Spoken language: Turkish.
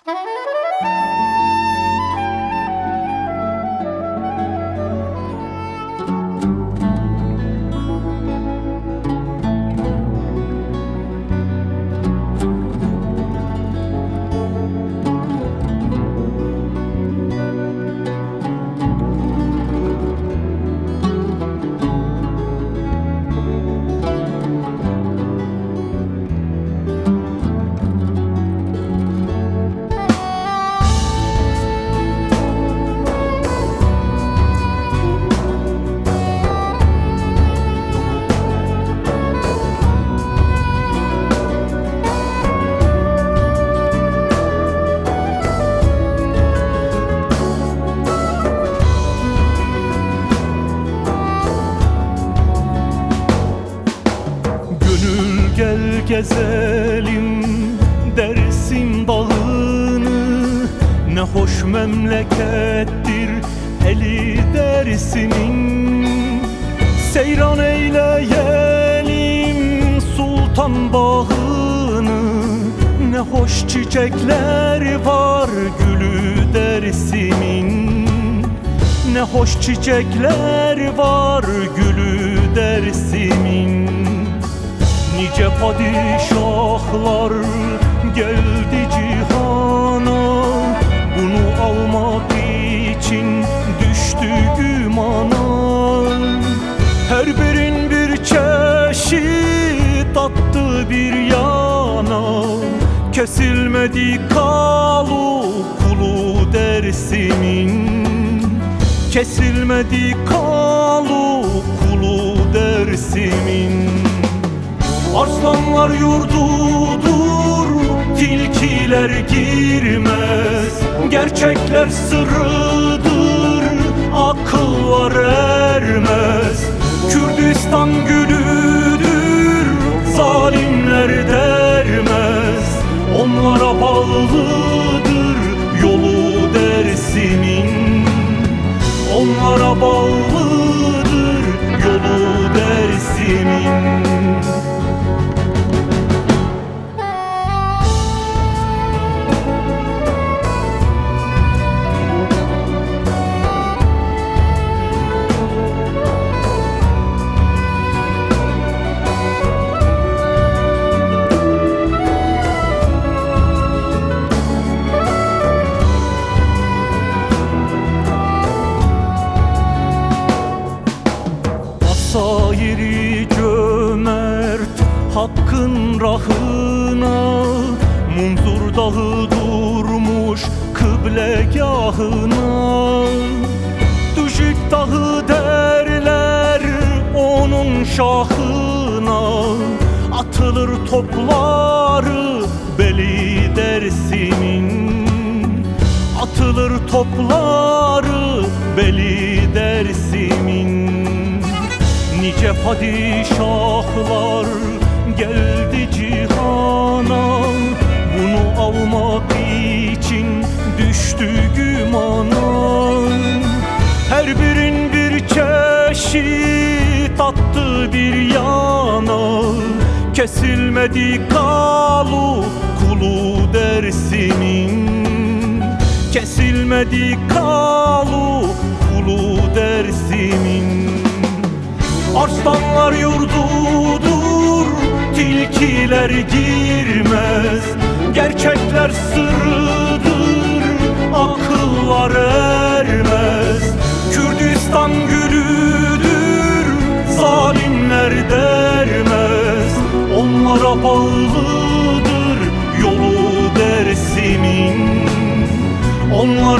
Gel gezelim Dersim dağını, ne hoş memlekettir eli Dersim'in. Seyran eyleyelim Sultan bağını, ne hoş çiçekler var gülü Dersim'in. Ne hoş çiçekler var gülü Dersim'in. Nice padişahlar geldi cihana, bunu almak için düştü gümana. Her birin bir çeşit attı bir yana, kesilmedi kalu kulu Dersim'in. Kesilmedi kalu kulu Dersim'in. Arslanlar yurdudur, tilkiler girmez. Gerçekler sırrıdır, akıllar ermez. Kürdistan gülüdür, zalimler dermez. Onlara bağlıdır yolu Dersim'in. Onlara bağlıdır yolu Dersim'in. Sayri cömert hakkın rahına, Munzur dağı durmuş kıblegahına. Düşük dağı derler onun şahına, atılır topları beli Dersim'in. Atılır topları beli Dersim'in. Nice padişahlar geldi cihana, bunu almak için düştü gümana. Her birin bir çeşit attı bir yana, kesilmedi kalu kulu Dersim'in. Kesilmedi kalu kulu Dersim'in. Arslanlar yurdudur, tilkiler girmez. Gerçekler sırrıdır, akıllar ermez. Kürdistan gülüdür, zalimler dermez. Onlara bağlıdır yolu Dersim'in. Onlara